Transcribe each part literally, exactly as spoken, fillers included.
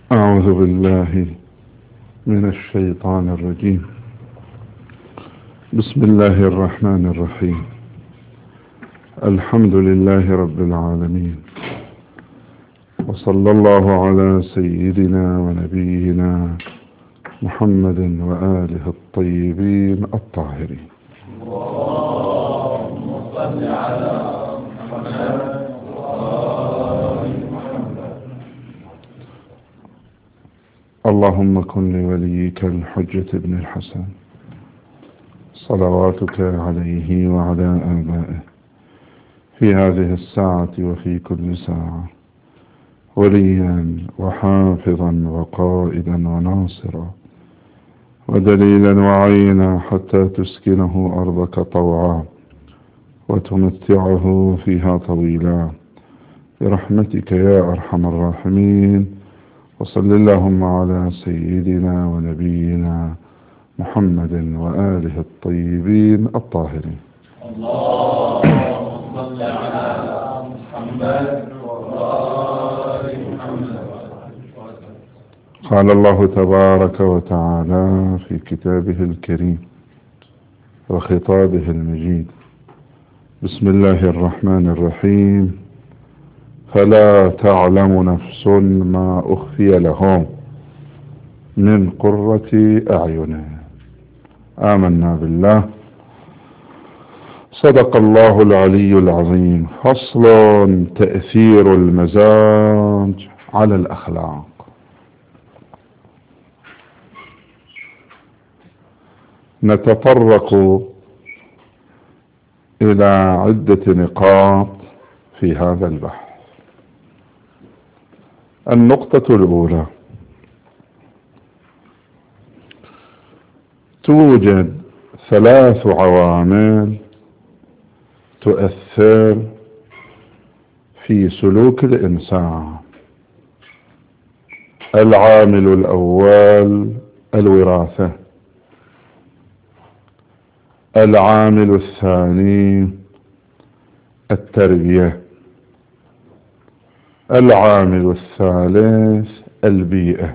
أعوذ بالله من الشيطان الرجيم. بسم الله الرحمن الرحيم. الحمد لله رب العالمين، وصلى الله على سيدنا ونبينا محمد وآله الطيبين الطاهرين. اللهم صل على محمد وآل محمد. اللهم كن لوليك الحجة بن الحسن صلواتك عليه وعلى آبائه في هذه الساعة وفي كل ساعة وليا وحافظا وقائدا وناصرا ودليلا وعينا حتى تسكنه أرضك طوعا وتمتعه فيها طويلا برحمتك يا أرحم الراحمين. وصل اللهم على سيدنا ونبينا محمد وآله الطيبين الطاهرين. اللهم صل على محمد وآل محمد. قال الله تبارك وتعالى في كتابه الكريم وخطابه المجيد: بسم الله الرحمن الرحيم. فلا تعلم نفس ما أخفي لهم من قرة أعين. آمنا بالله. صدق الله العلي العظيم. فصل: تأثير المزاج على الأخلاق. نتطرق إلى عدة نقاط في هذا البحث. النقطة الأولى: توجد ثلاث عوامل تؤثر في سلوك الإنسان. العامل الأول الوراثة، العامل الثاني التربية، العامل الثالث البيئة.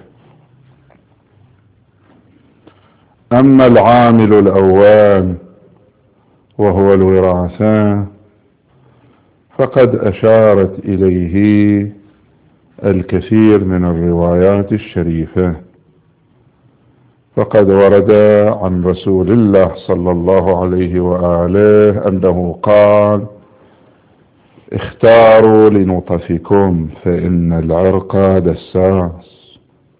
أما العامل الأول وهو الوراثة فقد أشارت إليه الكثير من الروايات الشريفة، فقد ورد عن رسول الله صلى الله عليه وآله أنه قال: اختاروا لنطفكم فإن العرق دساس.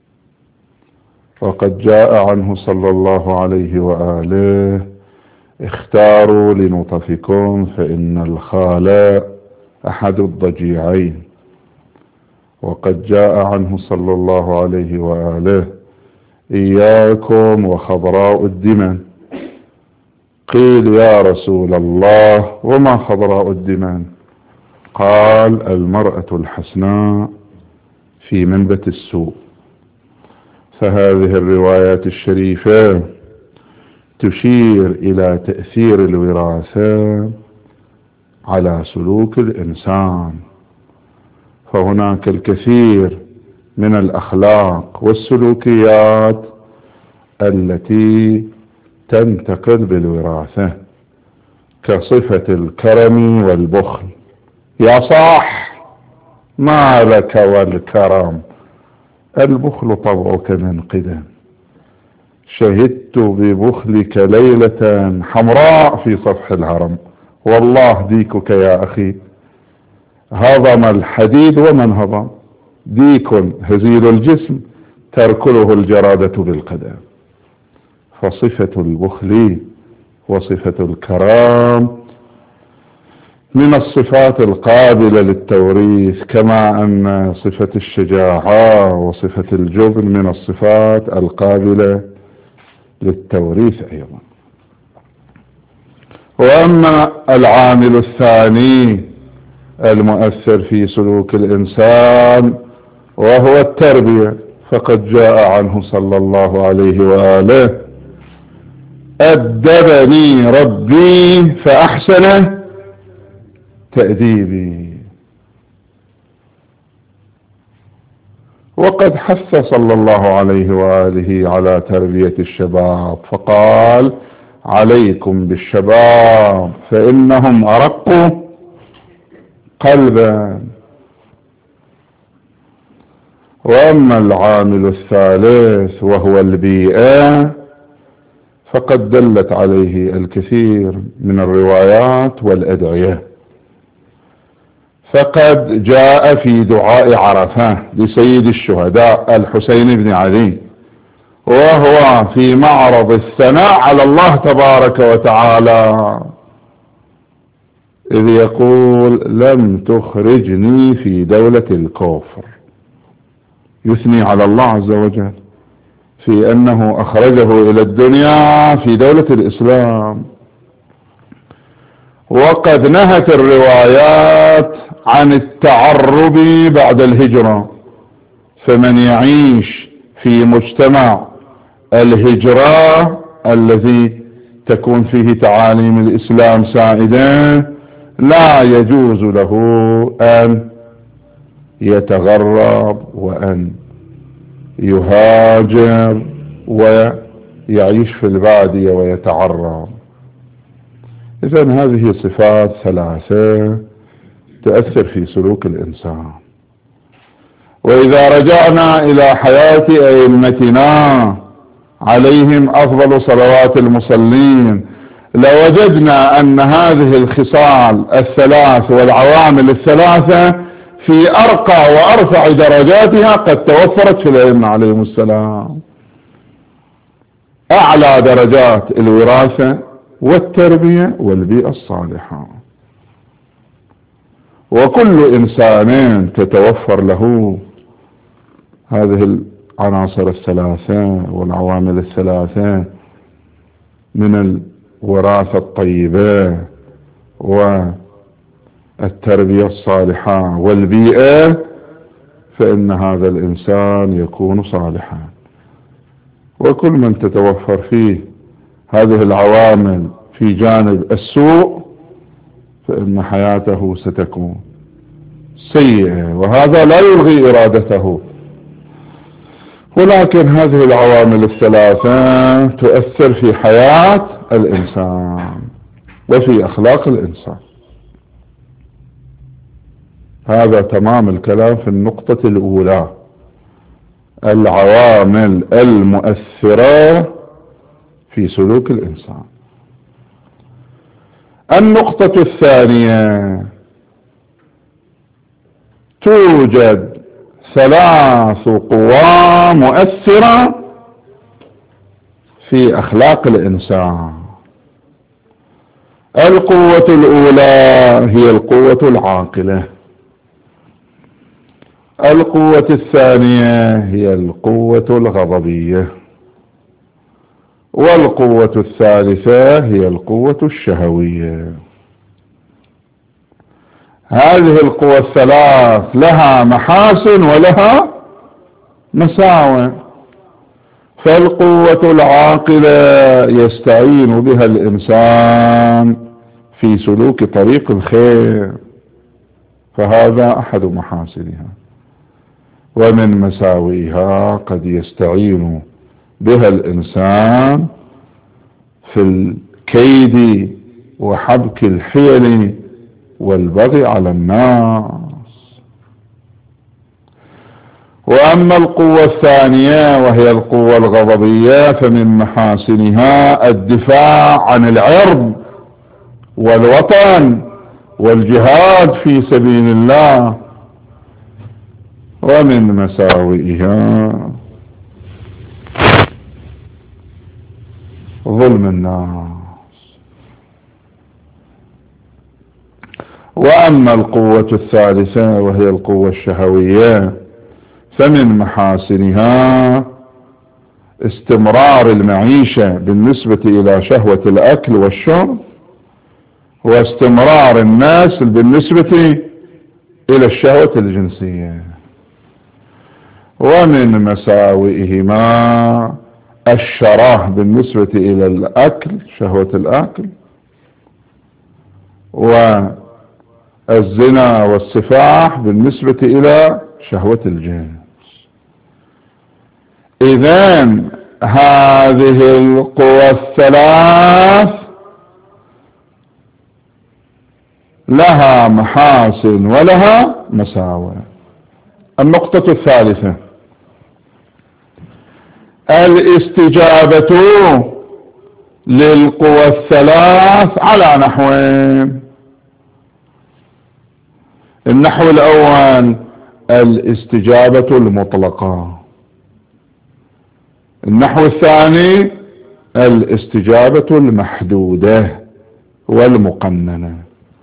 وقد جاء عنه صلى الله عليه وآله: اختاروا لنطفكم فإن الخال أحد الضجيعين. وقد جاء عنه صلى الله عليه وآله: إياكم وخضراء الدمن. قيل: يا رسول الله وما خضراء الدمن؟ قال: المرأة الحسناء في منبت السوء. فهذه الروايات الشريفة تشير إلى تأثير الوراثة على سلوك الإنسان. فهناك الكثير من الأخلاق والسلوكيات التي تنتقل بالوراثة، كصفة الكرم والبخل. يا صاح، ما لك والكرم؟ البخل طبعك من قدم. شهدت ببخلك ليلة حمراء في صفح الهرم. والله ديكك يا أخي هضم الحديد ومن هضم. ديك هزيل الجسم تركله الجرادة بالقدم. فصفة البخل وصفة الكرم من الصفات القابلة للتوريث، كما أن صفة الشجاعة وصفة الجبن من الصفات القابلة للتوريث أيضا. وأما العامل الثاني المؤثر في سلوك الإنسان وهو التربية، فقد جاء عنه صلى الله عليه وآله: أدبني ربي فأحسن تأديبي. وقد حث صلى الله عليه وآله على تربية الشباب، فقال: عليكم بالشباب فإنهم أرق قلبا. وأما العامل الثالث وهو البيئة فقد دلت عليه الكثير من الروايات والأدعية. فقد جاء في دعاء عرفة لسيد الشهداء الحسين بن علي، وهو في معرض الثناء على الله تبارك وتعالى، إذ يقول: لم تخرجني في دولة الكفر، يثني على الله عز وجل في أنه أخرجه إلى الدنيا في دولة الإسلام. وقد نهت الروايات عن التعرب بعد الهجرة، فمن يعيش في مجتمع الهجرة الذي تكون فيه تعاليم الإسلام سائدة لا يجوز له أن يتغرب وأن يهاجر ويعيش في البادية ويتعرب. إذن هذه صفات ثلاثة تؤثر في سلوك الإنسان. وإذا رجعنا إلى حياة أئمتنا عليهم أفضل صلوات المصلين لوجدنا أن هذه الخصال الثلاث والعوامل الثلاثة في أرقى وأرفع درجاتها قد توفرت في الأئمة عليهم السلام. أعلى درجات الوراثة والتربية والبيئة الصالحة، وكل إنسان تتوفر له هذه العناصر الثلاثة والعوامل الثلاثة من الوراثة الطيبة والتربية الصالحة والبيئة، فإن هذا الإنسان يكون صالحا. وكل من تتوفر فيه هذه العوامل في جانب السوء فإن حياته ستكون سيئة، وهذا لا يلغي إرادته، ولكن هذه العوامل الثلاثة تؤثر في حياة الإنسان وفي أخلاق الإنسان. هذا تمام الكلام في النقطة الأولى، العوامل المؤثرة في سلوك الإنسان. النقطة الثانية: توجد ثلاث قوى مؤثرة في أخلاق الإنسان. القوة الأولى هي القوة العاقلة، القوة الثانية هي القوة الغضبية، والقوة الثالثة هي القوة الشهوية. هذه القوى الثلاث لها محاسن ولها مساوئ. فالقوة العاقلة يستعين بها الإنسان في سلوك طريق الخير، فهذا أحد محاسنها. ومن مساوئها قد يستعين بها الإنسان في الكيد وحبك الحيل والبغي على الناس. وأما القوة الثانية وهي القوة الغضبية فمن محاسنها الدفاع عن العرض والوطن والجهاد في سبيل الله. ومن مساوئها ظلم الناس. وأما القوة الثالثة وهي القوة الشهوية فمن محاسنها استمرار المعيشة بالنسبة إلى شهوة الأكل والشرب، واستمرار الناس بالنسبة إلى الشهوة الجنسية. ومن مساوئهما الشره بالنسبة إلى الأكل، شهوة الأكل، والزنا والسفاح بالنسبة إلى شهوة الجنس. إذن هذه القوى الثلاث لها محاسن ولها مساوئ. النقطة الثالثة الاستجابة للقوى الثلاث على نحوين. النحو الأول الاستجابة المطلقة، النحو الثاني الاستجابة المحدودة والمقننة.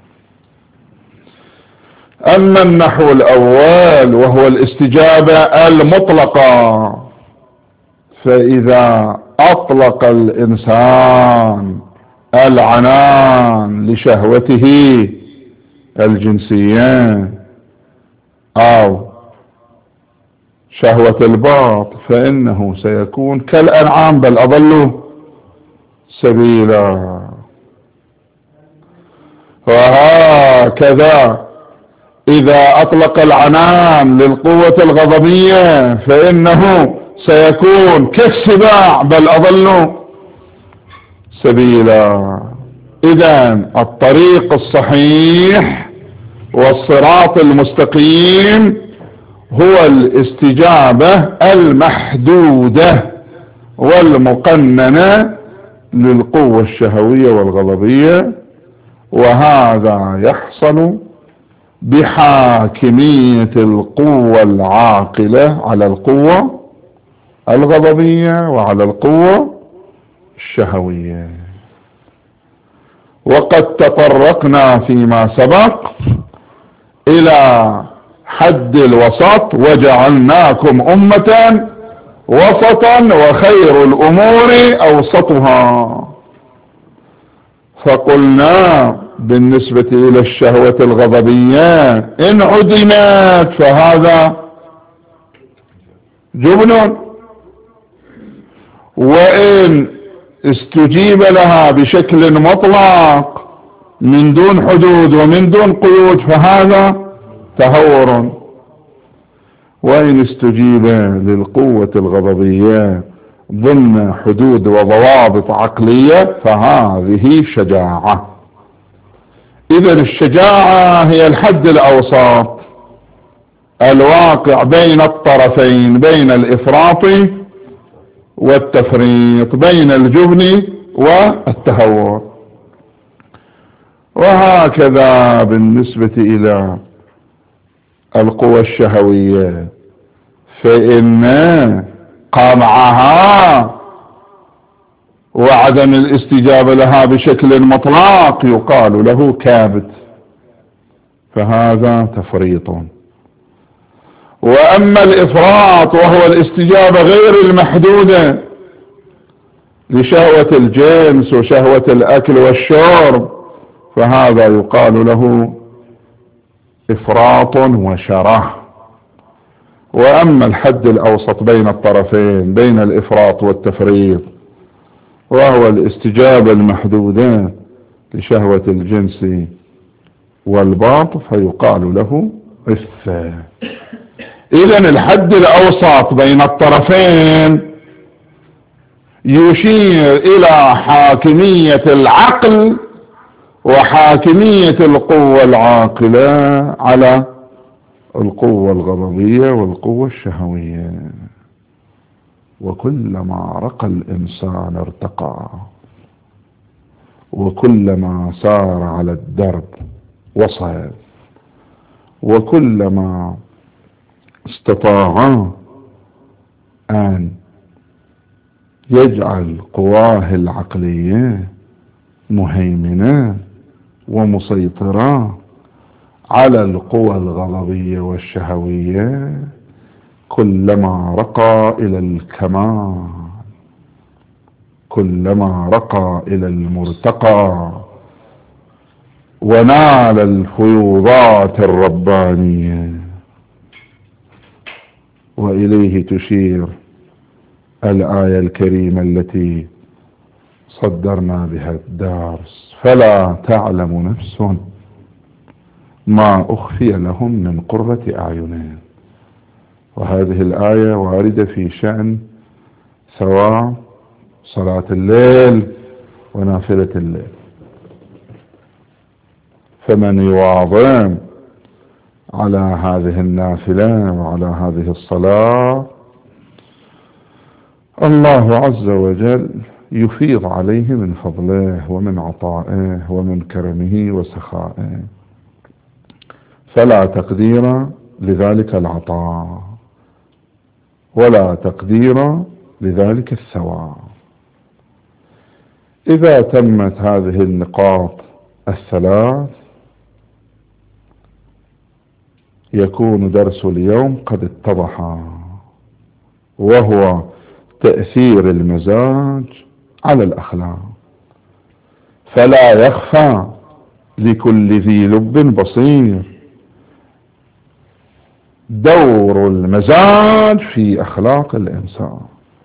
أما النحو الأول وهو الاستجابة المطلقة، فإذا أطلق الإنسان العنان لشهوته الجنسية أو شهوة الباط فإنه سيكون كالأنعام بل أضل سبيلا. وهكذا إذا أطلق العنان للقوة الغضبية فإنه سيكون كالسباع بل أضل سبيلا. إذن الطريق الصحيح والصراط المستقيم هو الاستجابة المحدودة والمقننة للقوة الشهوية والغضبية، وهذا يحصل بحاكمية القوة العاقلة على القوة الغضبية وعلى القوة الشهوية. وقد تطرقنا فيما سبق إلى حد الوسط، وجعلناكم أمة وسطا وخير الأمور أوسطها. فقلنا بالنسبة إلى الشهوة الغضبية إن عدمت فهذا جبن، وإن استجيب لها بشكل مطلق من دون حدود ومن دون قيود فهذا تهور، وإن استجيب للقوة الغضبية ضمن حدود وضوابط عقلية فهذه شجاعة. إذن الشجاعة هي الحد الأوسط الواقع بين الطرفين، بين الإفراط والتفريط، بين الجبن والتهور. وهكذا بالنسبة إلى القوى الشهوية فإن قمعها وعدم الاستجابة لها بشكل مطلق يقال له كابت، فهذا تفريط. وأما الإفراط وهو الاستجابة غير المحدودة لشهوة الجنس وشهوة الأكل والشرب فهذا يقال له إفراط وشره. وأما الحد الأوسط بين الطرفين بين الإفراط والتفريط وهو الاستجابة المحدودة لشهوة الجنس والباط فيقال له إفة. إذن الحد الأوسط بين الطرفين يشير إلى حاكمية العقل وحاكمية القوة العاقلة على القوة الغضبية والقوة الشهوية. وكلما رقى الإنسان ارتقى، وكلما سار على الدرب وصل، وكلما استطاع أن يجعل قواه العقلية مهيمنة ومسيطرة على القوى الغضبية والشهوية كلما رقى إلى الكمال، كلما رقى إلى المرتقى ونال الفيوضات الربانية. وإليه تشير الآية الكريمة التي صدرنا بها الدرس: فلا تعلم نفس ما أخفي لهم من قرة أعين. وهذه الآية واردة في شأن ثواب صلاة الليل ونافلة الليل. فمن يواظب على هذه النافلة وعلى هذه الصلاة الله عز وجل يفيض عليه من فضله ومن عطائه ومن كرمه وسخائه، فلا تقدير لذلك العطاء ولا تقدير لذلك الثواب. إذا تمت هذه النقاط الثلاث يكون درس اليوم قد اتضح، وهو تأثير المزاج على الأخلاق. فلا يخفى لكل ذي لب بصير دور المزاج في أخلاق الإنسان.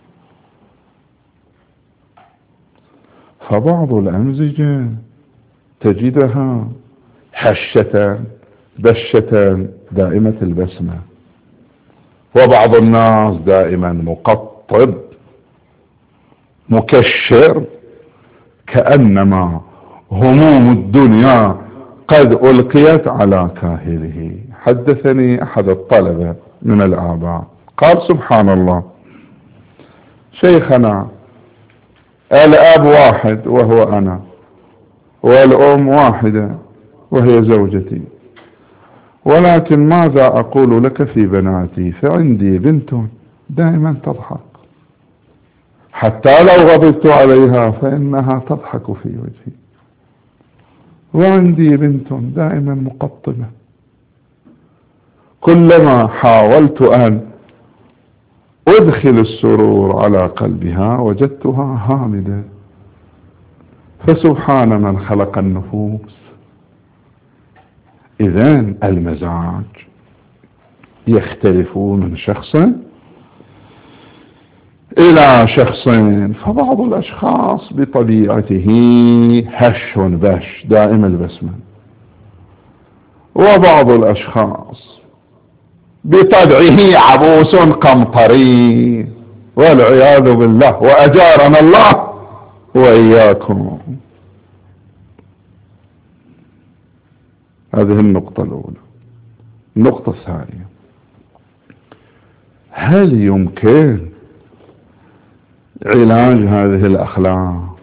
فبعض الأمزجة تجدها هشة بشة دائمة البسمة، وبعض الناس دائما مقطب مكشر، كأنما هموم الدنيا قد ألقيت على كاهله. حدثني أحد الطلبة من الآباء قال سبحان الله، شيخنا الأب واحد وهو أنا، والأم واحدة وهي زوجتي، ولكن ماذا أقول لك في بناتي؟ فعندي بنت دائما تضحك، حتى لو غضبت عليها فإنها تضحك في وجهي، وعندي بنت دائما مقطبة، كلما حاولت أن أدخل السرور على قلبها وجدتها هامدة. فسبحان من خلق النفوس. إذن المزاج يختلف من شخص إلى شخص، فبعض الأشخاص بطبيعته هش بش دائم البسمة، وبعض الأشخاص بطبعه عبوس قمطري والعياذ بالله، وأجارنا الله وإياكم. هذه النقطة الأولى. النقطة الثانية، هل يمكن علاج هذه الأخلاق؟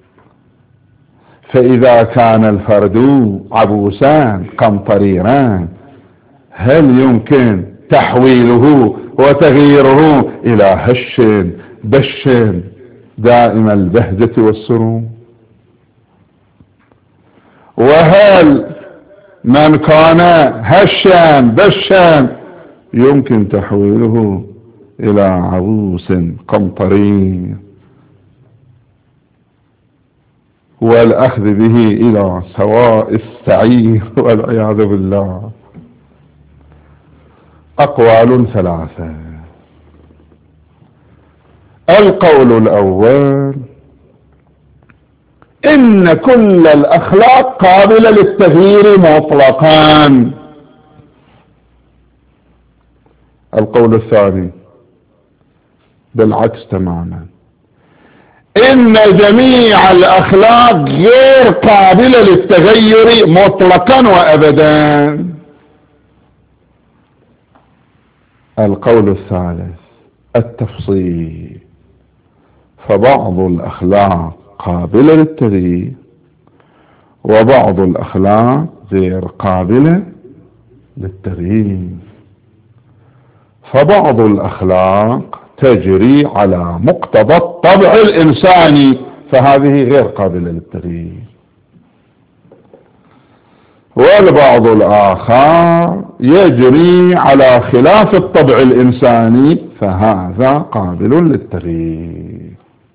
فإذا كان الفرد عبوسان قمطريران هل يمكن تحويله وتغييره إلى هش بش دائم البهجة والسرور؟ وهل من كان هشا بشا يمكن تحويله إلى عبوس قمطري والأخذ به إلى سواء السعير والعياذ بالله؟ أقوال ثلاثة. القول الأول، إن كل الأخلاق قابلة للتغيير مطلقا. القول الثاني بالعكس تماما، إن جميع الأخلاق غير قابلة للتغير مطلقا وأبدا. القول الثالث التفصيل، فبعض الأخلاق قابلة للتغيير وبعض الأخلاق غير قابلة للتغيير. فبعض الأخلاق تجري على مقتضى الطبع الإنساني فهذه غير قابلة للتغيير، والبعض الآخر يجري على خلاف الطبع الإنساني فهذا قابل للتغيير.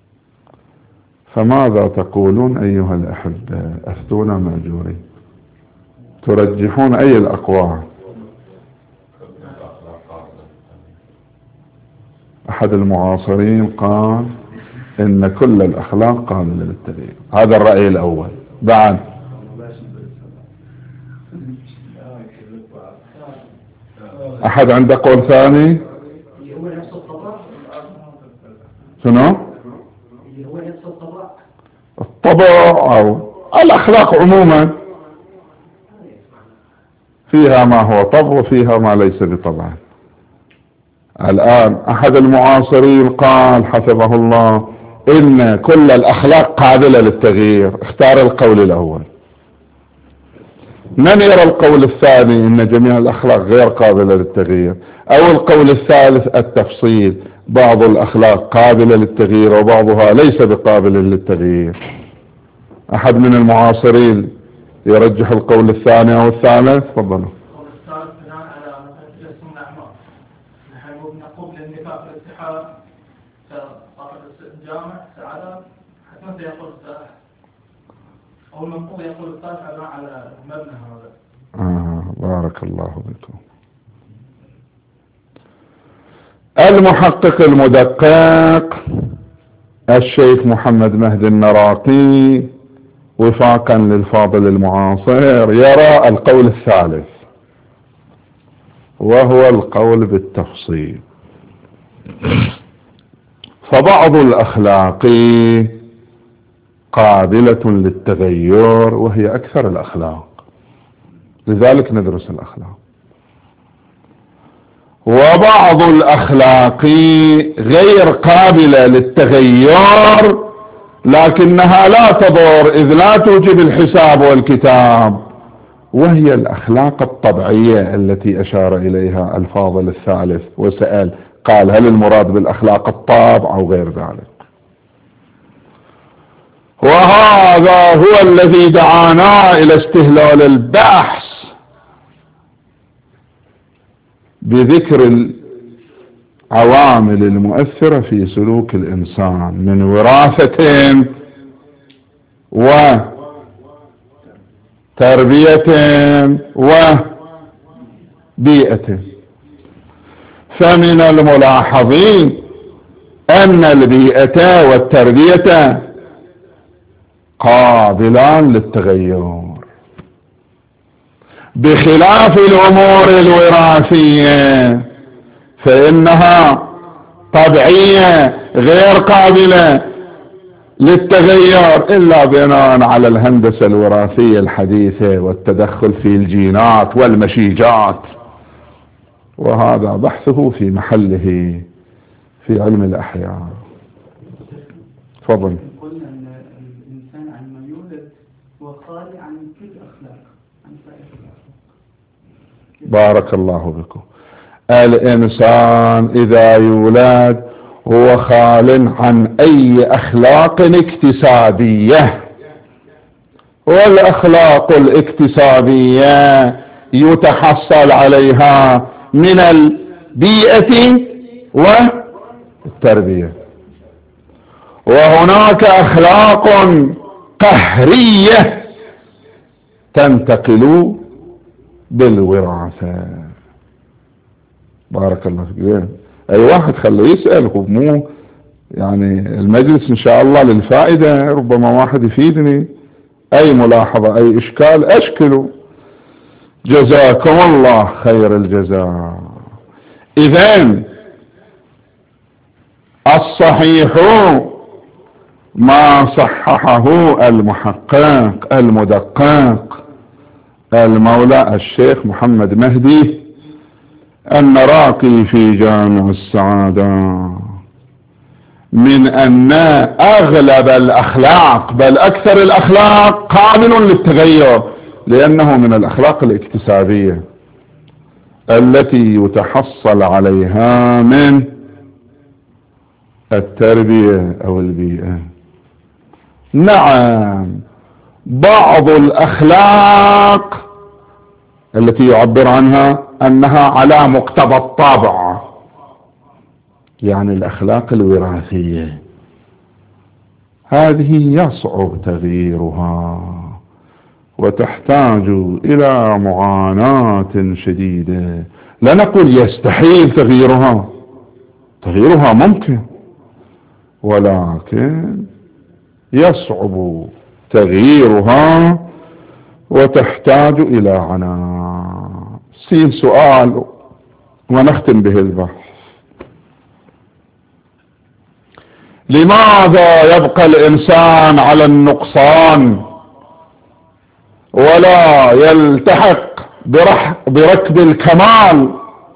فماذا تقولون أيها الأحبة؟ أفتونا مأجورين، ترجحون أي الأقوال؟ أحد المعاصرين قال إن كل الأخلاق قابلة للتغيير، هذا الرأي الأول. بعد أحد عنده قول ثاني؟ شنو؟ هو يقصد الطبع. الطبع أو الأخلاق عموما فيها ما هو طبع وفيها ما ليس بطبع. الآن أحد المعاصرين قال حفظه الله إن كل الأخلاق قابلة للتغيير، اختار القول الأول. من يرى القول الثاني إن جميع الأخلاق غير قابلة للتغيير، أو القول الثالث التفصيل، بعض الأخلاق قابلة للتغيير وبعضها ليس بقابل للتغيير؟ أحد من المعاصرين يرجح القول الثاني أو الثالث؟ تفضلوا. القول الثالث بناء على مثلا تجسم الأعمال، نحن نقوم للنفاق والاتحاد كصاحب الجامع سعادة حتما سيقول الثالث، أو المنقول يقول الثالث بناء على المبنى هذا. آه بارك الله بكم. المحقق المدقق الشيخ محمد مهدي النراقي وفاقا للفاضل المعاصر يرى القول الثالث، وهو القول بالتفصيل. فبعض الأخلاق قابلة للتغير وهي أكثر الأخلاق، لذلك ندرس الأخلاق. وبعض الأخلاق غير قابلة للتغير لكنها لا تضر إذ لا توجب الحساب والكتاب، وهي الأخلاق الطبيعية التي أشار إليها الفاضل الثالث وسأل قال هل المراد بالأخلاق الطبع أو غير ذلك؟ وهذا هو الذي دعانا إلى استهلال البحث بذكر العوامل المؤثرة في سلوك الإنسان من وراثة وتربية وبيئة. فمن الملاحظين أن البيئة والتربية قابلان للتغير بخلاف الأمور الوراثية فإنها طبيعية غير قابلة للتغير إلا بناء على الهندسة الوراثية الحديثة والتدخل في الجينات والمشيجات، وهذا بحثه في محله في علم الأحياء. تفضل. قلنا أن الإنسان عندما يولد هو خالي عن كل أخلاق، عن سائر الأخلاق. بارك الله بكم. الإنسان إذا يولد هو خال عن أي أخلاق اكتسابية، والأخلاق الاكتسابية يتحصل عليها من البيئة والتربية. وهناك أخلاق قهرية تنتقل بالوراثة. بارك الله فيك. اي واحد خليه يسأل، مو يعني المجلس ان شاء الله للفائدة، ربما واحد يفيدني اي ملاحظة اي اشكال اشكله. جزاكم الله خير الجزاء. اذن الصحيح ما صححه المحقق المدقق المولى الشيخ محمد مهدي النراقي في جامع السعادة من أن أغلب الأخلاق بل أكثر الأخلاق قابل للتغير، لأنه من الأخلاق الاكتسابية التي يتحصل عليها من التربية أو البيئة. نعم، بعض الأخلاق التي يعبر عنها أنها على مقتضى الطبع، يعني الأخلاق الوراثية، هذه يصعب تغييرها وتحتاج إلى معاناة شديدة. لا نقول يستحيل تغييرها، تغييرها ممكن، ولكن يصعب تغييرها وتحتاج إلى عناء. سين سؤال ونختم به البحث. لماذا يبقى الإنسان على النقصان ولا يلتحق بركب الكمال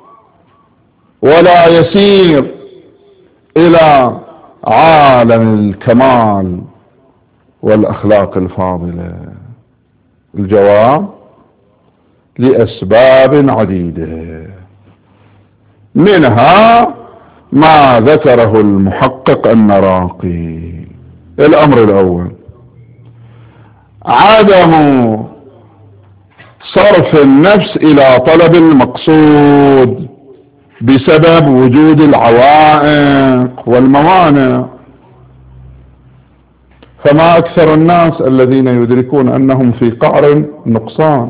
ولا يسير إلى عالم الكمال والأخلاق الفاضلة؟ الجواب: لأسباب عديدة، منها ما ذكره المحقق النراقي. الأمر الأول: عدم صرف النفس إلى طلب المقصود بسبب وجود العوائق والموانع. فما أكثر الناس الذين يدركون أنهم في قعر نقصان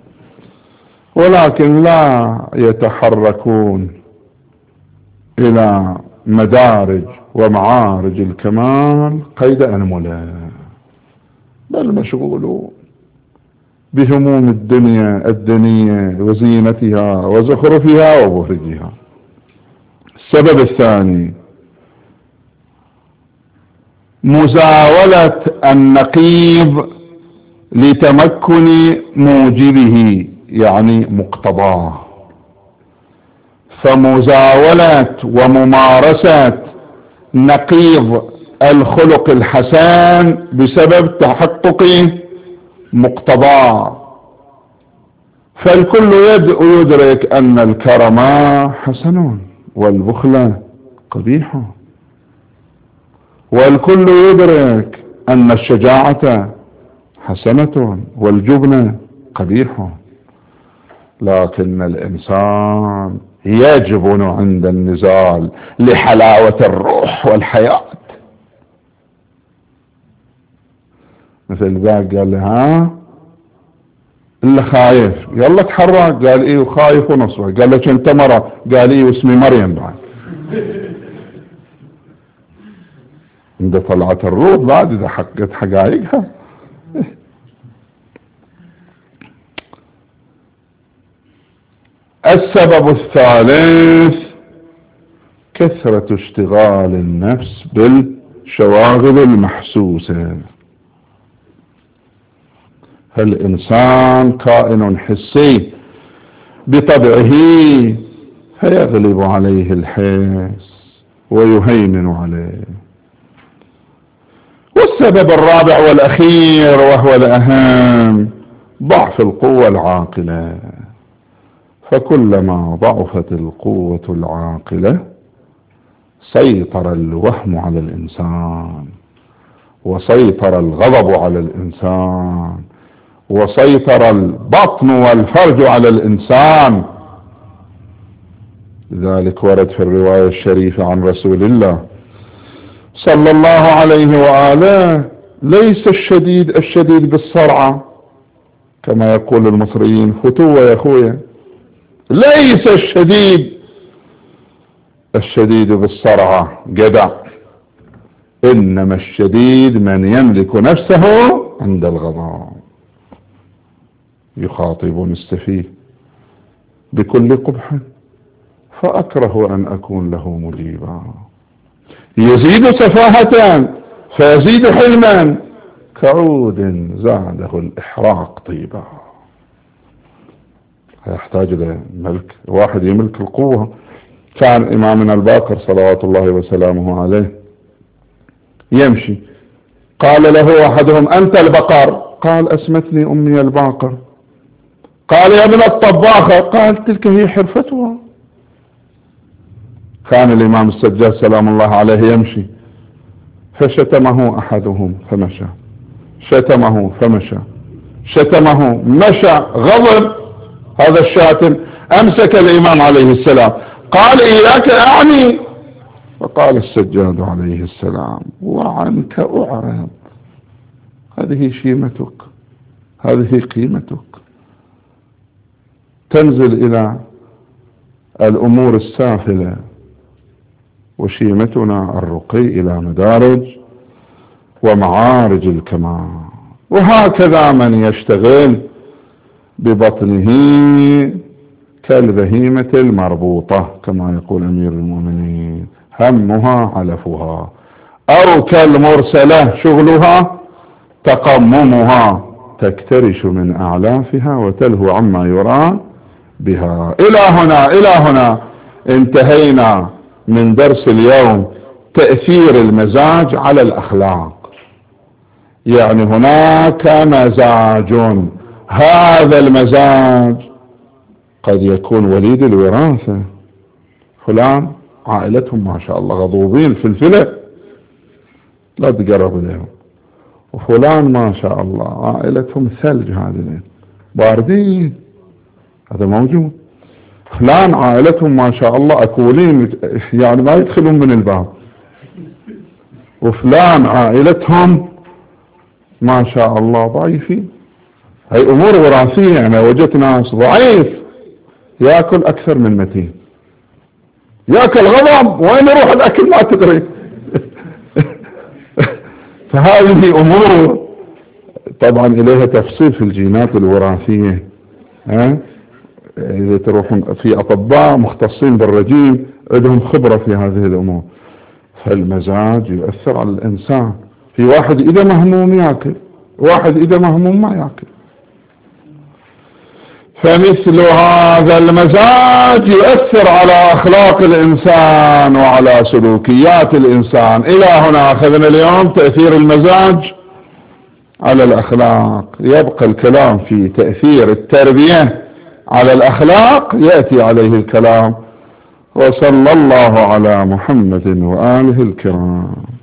ولكن لا يتحركون إلى مدارج ومعارج الكمال قيد أنملة، بل مشغولون بهموم الدنيا الدنيا وزينتها وزخرفها وبهرجها. السبب الثاني: مزاولة النقيض لتمكن موجبه، يعني مقتضاه. فمزاولة وممارسة نقيض الخلق الحسن بسبب تحقق مقتضاه. فالكل يدرك أن الكرم حسن والبخل قبيح، والكل يدرك أن الشجاعة حسنة والجبن قبيح، لكن الإنسان يجبن عند النزال لحلاوة الروح والحياة. مثل ذاك قال له: ها اللي خايف يلا تحرك. قال: ايه وخايف ونصبه. قال له: انت مرة؟ قال: ايه واسمي مريم بعد. عند طلعت الروح بعد اذا حقت حقائقها. السبب الثالث: كثرة اشتغال النفس بالشواغل المحسوسة. فالإنسان كائن حسي بطبعه، فيغلب عليه الحس ويهيمن عليه. والسبب الرابع والأخير وهو الأهم: ضعف القوة العاقلة. فكلما ضعفت القوة العاقلة سيطر الوهم على الإنسان، وسيطر الغضب على الإنسان، وسيطر البطن والفرج على الإنسان. لذلك ورد في الرواية الشريفة عن رسول الله صلى الله عليه وآله: ليس الشديد الشديد بالصرعة، كما يقول المصريين فتوة يا أخويا، ليس الشديد الشديد بالصرعة جدع، إنما الشديد من يملك نفسه عند الغضب. يخاطبني السفيه بكل قبح فأكره أن أكون له مجيبا. يزيد سفاهة فيزيد حلما، كعود زاده الإحراق طيبا. يحتاج إلى ملك واحد يملك القوة. كان إمامنا الباقر صلوات الله وسلامه عليه يمشي، قال له أحدهم: أنت البقر؟ قال: أسمتني أمي الباقر. قال: يا ابن الطباخة؟ قال: تلك هي حرفتها. كان الإمام السجاد سلام الله عليه يمشي، فشتمه أحدهم فمشى، شتمه فمشى، شتمه مشى، غضب هذا الشاتم. أمسك الإمام عليه السلام قال: إياك أعني. فقال السجاد عليه السلام: وعنك أعرض، هذه شيمتك، هذه قيمتك. تنزل إلى الأمور السافلة، وشيمتنا الرقي إلى مدارج ومعارج الكمال. وهكذا من يشتغل ببطنه كالبهيمة المربوطة، كما يقول أمير المؤمنين: همها علفها، أو كالمرسلة شغلها تقممها تكترش من أعلافها وتلهو عما يرام بها. إلى هنا إلى هنا انتهينا من درس اليوم، تأثير المزاج على الأخلاق. يعني هناك مزاج، هذا المزاج قد يكون وليد الوراثة، فلان عائلتهم ما شاء الله غضوبين في الفلة لا تقرب لهم، وفلان ما شاء الله عائلتهم ثلج هذين باردين، هذا موجود. فلان عائلتهم ما شاء الله أكولين يعني ما يدخلون من الباب، وفلان عائلتهم ما شاء الله ضعيفين. هاي أمور وراثية. أنا وجدت ناس ضعيف يأكل أكثر من متين، يأكل غضب وين يروح الأكل ما تدري. فهذه أمور طبعا إليها تفصيل في الجينات الوراثية. ها إذا تروحون في أطباء مختصين بالرجيم عندهم خبرة في هذه الأمور. فالمزاج يؤثر على الإنسان. في واحد إذا مهموم يأكل، واحد إذا مهموم ما يأكل. فمثل هذا المزاج يؤثر على أخلاق الإنسان وعلى سلوكيات الإنسان. إلى هنا أخذنا اليوم تأثير المزاج على الأخلاق. يبقى الكلام في تأثير التربية على الأخلاق، يأتي عليه الكلام. وصلى الله على محمد وآله الكرام.